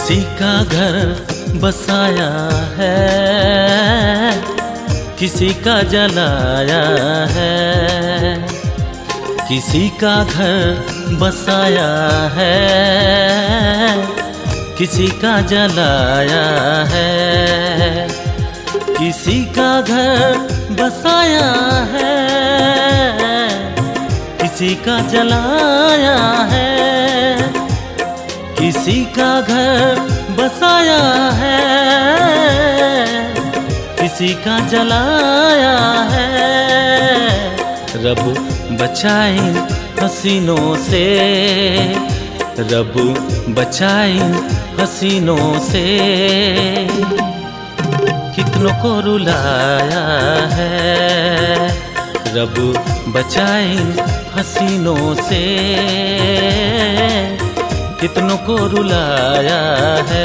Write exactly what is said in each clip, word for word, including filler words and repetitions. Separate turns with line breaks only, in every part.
किसी का घर बसाया है, किसी का जलाया है। किसी का घर बसाया है, किसी का जलाया है। किसी का घर बसाया है, किसी का जलाया है। किसी का घर बसाया है, किसी का जलाया है। रब बचाए हसीनों से, रब बचाए हसीनों से। कितनों को रुलाया है, रब बचाए हसीनों से। कितनों को रुलाया है।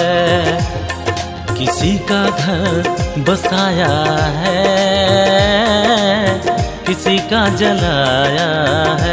किसी का घर बसाया है, किसी का जलाया है।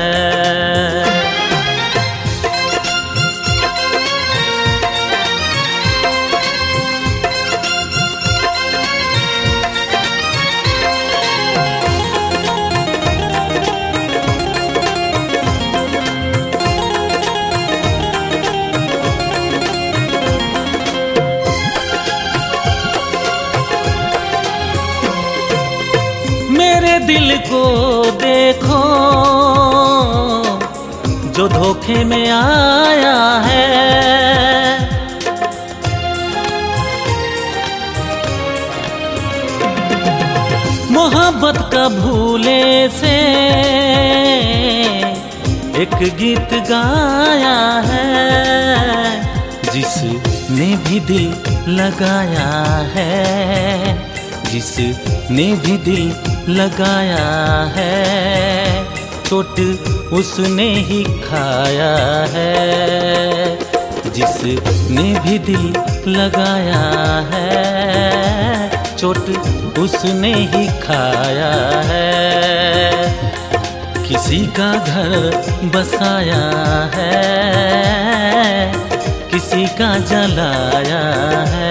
मेरे दिल को देखो जो धोखे में आया है। मोहब्बत का भूले से एक गीत गाया है। जिसने भी दिल लगाया है, जिसने भी दिल लगाया है। चोट उसने ही खाया है, जिसने भी दिल लगाया है। चोट उसने ही खाया है। किसी का घर बसाया है, किसी का जलाया है।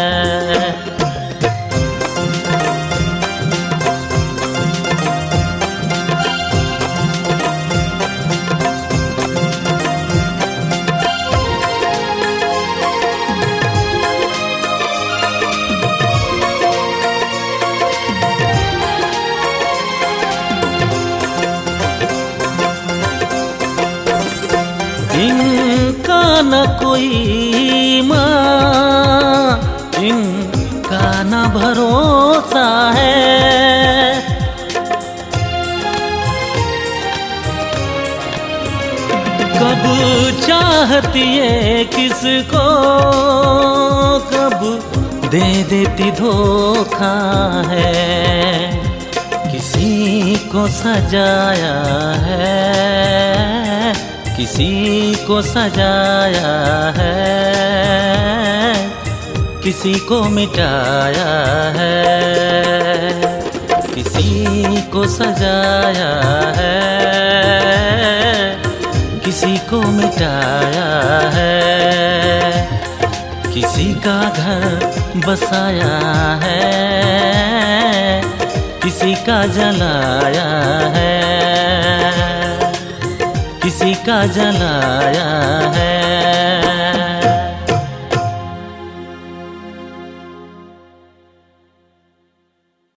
इनका न कोई माँ, इनका न भरोसा है। कब चाहती है किसको, कब दे देती धोखा है। किसी को सजाया है, किसी को सजाया है। किसी को मिटाया है, किसी को सजाया है। किसी को मिटाया है। किसी का घर बसाया है, किसी का जलाया है। किसी का जलाया